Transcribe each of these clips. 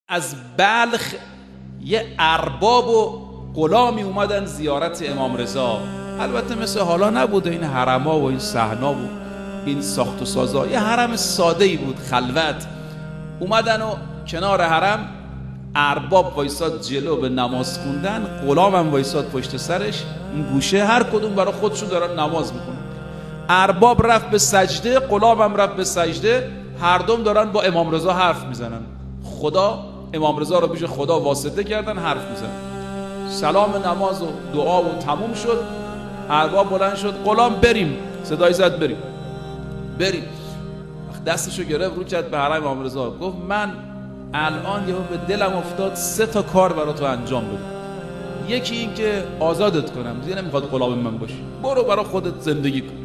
از بلخ یه ارباب و غلامی اومدن زیارت امام رضا. البته مثل حالا نبوده این حرما و این صحنا و این ساخت و سازا، یه حرم ساده ای بود، خلوت. اومدن و کنار حرم ارباب وایساد جلو به نماز خوندن، غلام هم وایساد پشت سرش این گوشه، هر کدوم برای خودشون دارن نماز میکنن. ارباب رفت به سجده، غلام هم رفت به سجده، هر دوم دارن با امام رضا حرف میزنن. خدا امام رضا رو پیش خدا واسطه کردن، حرف میزنن. سلام نماز و دعا و تموم شد. ارباب بلند شد، غلام بریم، صدای زد بریم. دستشو گرفت رو کرد به حرم امام رضا، گفت من الان یهو به دلم افتاد 3 تا کار برای تو انجام بدم. یکی این که آزادت کنم، دیگه نمیخواد غلام من باشی، برو برای خودت زندگی کن.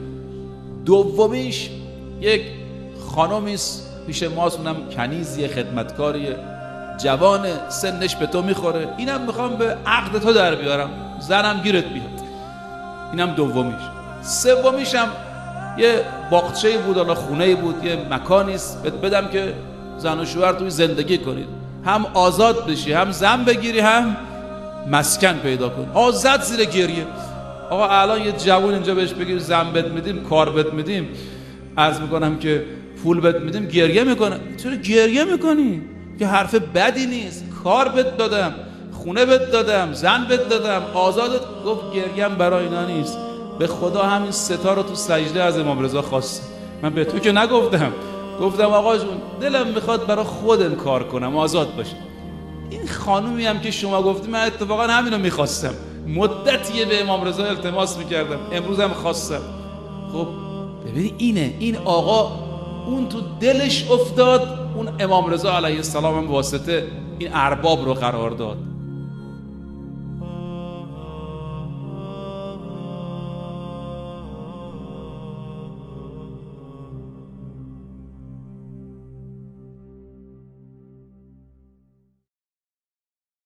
دومیش یک خانومی پیش ماست، اونم کنیزی، خدمتکاری، جوان، سنش به تو میخوره، اینم میخوام به عقد تو در بیارم، زنم گیرت بیاد. اینم دومیش. سومیش هم یه باغچه‌ای بود، حالا خونه‌ای بود، یه مکانی است بدم که زن و شوهر توی زندگی کنید، هم آزاد بشی، هم زن بگیری، هم مسکن پیدا کنی. زد زیر گریه. آقا الان یه جوان اینجا بهش بگیر زن بد میدیم، کار بد میدیم، عرض میکنم که پول بد میدیم، گریه میکنه. چرا گریه میکنی؟ که حرف بدی نیست، کار بد دادم، خونه بد دادم، زن بد دادم، آزادت. گفت گریم برای اینا نیست، به خدا همین 3 تا رو تو سجده از امام رضا خواست. من به تو که نگفتم، گفتم آقا جون دلم میخواد برای خودم کار کنم، آزاد باشه. این خانومی هم که شما گفتی، من اتفاقا همینو میخواستم، مدتیه به امام رضا التماس میکردم، امروز هم خواستم. خب ببین این آقا اون تو دلش افتاد، اون امام رضا علیه السلام هم واسطه این ارباب رو قرار داد.